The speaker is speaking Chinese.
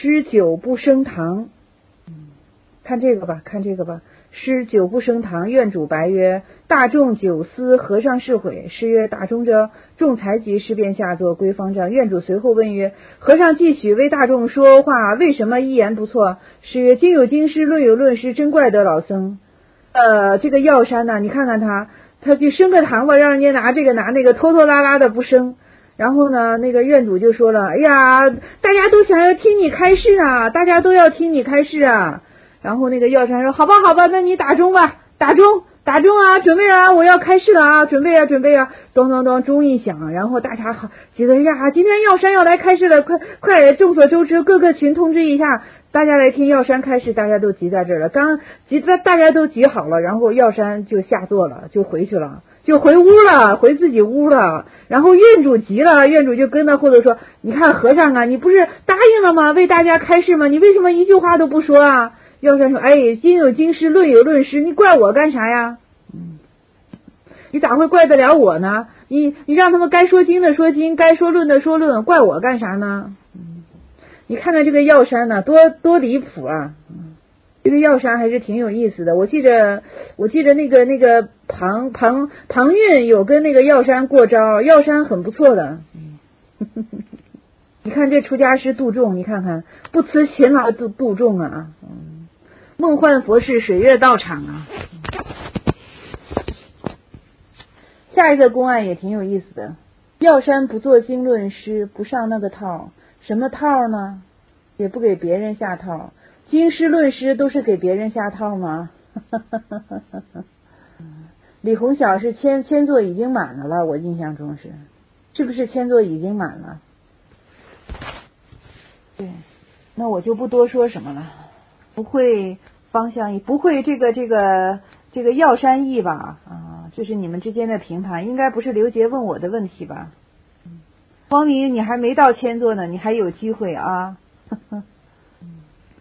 诗酒不升堂。看这个吧，看这个吧。诗酒不升堂，愿主白曰：大众酒思，和尚是悔。诗曰：大中者，众才集，诗便下作，归方丈。愿主随后问曰：和尚继续为大众说话，为什么一言不错？诗曰：经有经师，论有论师，真怪得老僧。这个药山呢，你看看他去升个堂吧，让人家拿这个拿那个，拖拖拉拉的不升。然后呢，那个院主就说了：哎呀，大家都想要听你开示啊，大家都要听你开示啊。然后那个药山说：好吧，那你打钟吧，打钟啊，准备啊，我要开示了啊，准备啊，咚咚咚，钟一响，然后大家好觉得呀，今天药山要来开示了，快，众所周知，各个群通知一下，大家来听药山开示，大家都集在这儿了，大家都集好了，然后药山就下座了，就回去了，就回屋了，回自己屋了。然后院主急了，院主就跟他后头说：你看和尚啊，你不是答应了吗？为大家开示吗？你为什么一句话都不说啊？药山说：哎，经有经师，论有论师，你怪我干啥呀？你咋会怪得了我呢？你让他们该说经的说经，该说论的说论，怪我干啥呢？你看看这个药山呢，多离谱啊！这个药山还是挺有意思的。我记着那个庞韵有跟那个药山过招，药山很不错的。你看这出家师度众，你看看不辞勤劳度众啊。梦幻佛事，水月道场啊。下一个公案也挺有意思的。药山不做经论师，不上那个套。什么套呢？也不给别人下套。经师论师都是给别人下套吗？李红晓是签座已经满了吧？我印象中是不是签座已经满了？对，那我就不多说什么了。不会方向义，不会这个药山义吧？这是你们之间的评判，应该不是刘杰问我的问题吧？方明，你还没到签座呢，你还有机会啊。